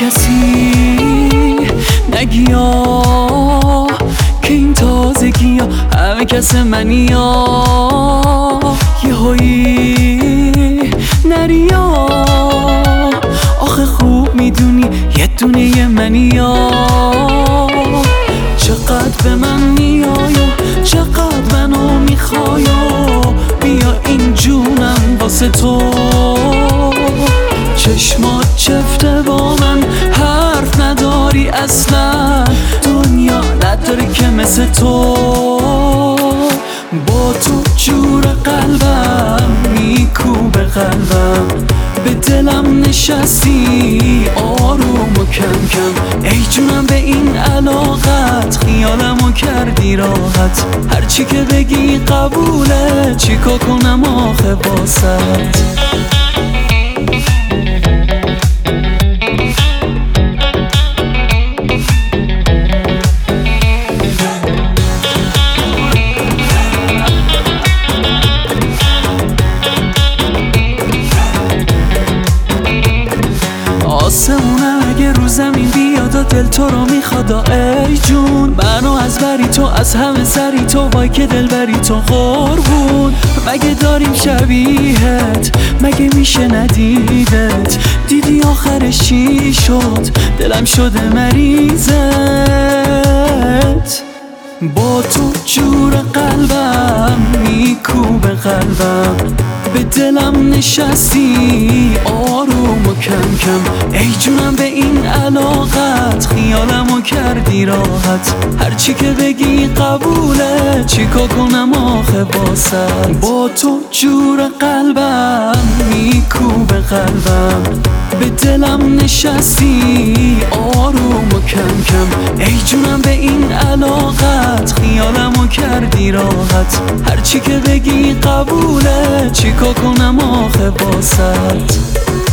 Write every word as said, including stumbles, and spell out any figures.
کسی نگیا که این تازگی ها همه کس منی ها یه هایی نریا آخه خوب میدونی یه دونه منی ها چقدر به من میای و چقدر منو میخوای و بیا این جونم واسه تو چشمات چفته با من حرف نداری اصلا دنیا نداره که مثل تو با تو جور قلبم میکوبه قلبم به دلم نشستی آروم و کم کم ای جونم به این علاقت خیالمو کردی راحت هرچی که بگی قبوله چیکار کنم آخه باست آسمونم اگه رو زمین بیاد و دل تو رو میخواد ای جون منو از بری تو از همه سری تو وای که دل بری تو قربون مگه داریم شبیهت مگه میشه ندیدت دیدی آخرش چی شد دلم شده مریضت با تو جور قلبم میکوبه قلبم به دلم نشستی آروم و کم کم ای جونم به این علاقت خیالمو کردی راحت هرچی که بگی قبوله چیکار کنم آخه باست با تو جور قلبم میکوبه قلبم به دلم نشستی آروم و کم کم ای جونم به این علاقت خیالمو کردی راحت هرچی که بگی قبوله چیکار کنم آخه باست